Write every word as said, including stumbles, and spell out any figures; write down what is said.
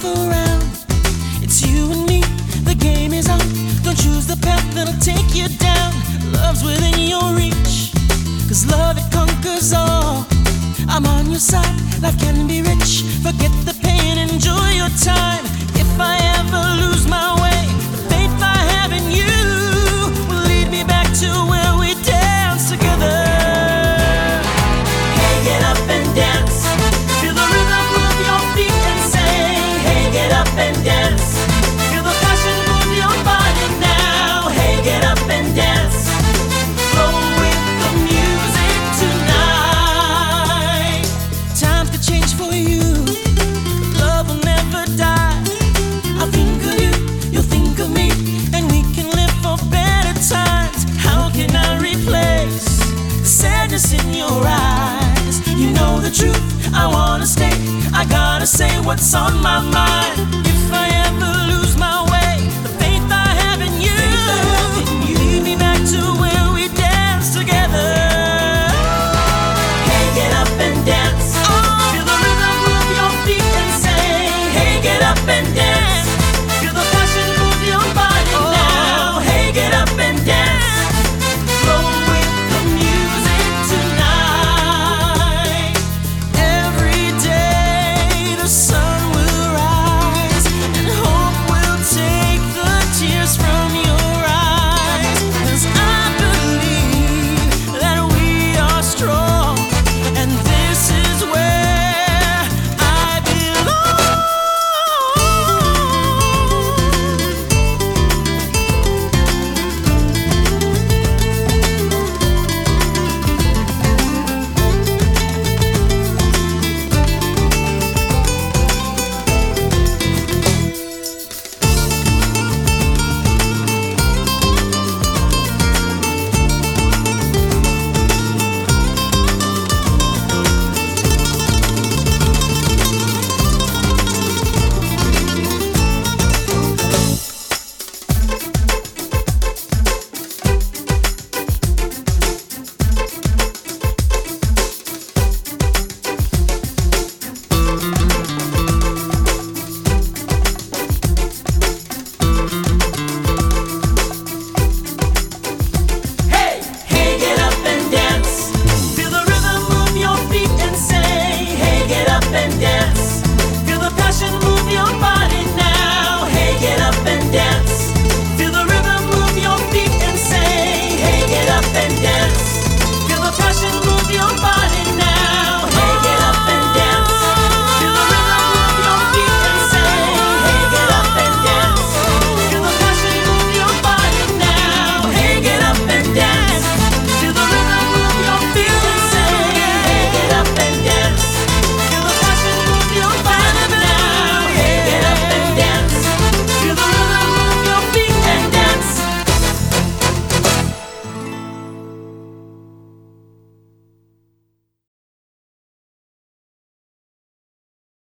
life around. It's you and me, the game is on. Don't choose the path that'll take you down. Love's within your reach, cause love it conquers all. I'm on your side, life can be rich. Forget the pain, enjoy your time. If I ever lose my way, the faith I have in you will lead me back to where we dance together. Hey, get up and dance. Feel the rhythm move your feet and sing. Hey, get up and dance. Feel the passion move your body now. Hey, get up and dance. Flow with the music tonight. Times could change for you. Love will never die. I'll think of you, you'll think of me, and we can live for better times. How can I replace the sadness in your eyes? You know the truth, I wanna stay. I gotta say what's on my mind. If I ever lose my way,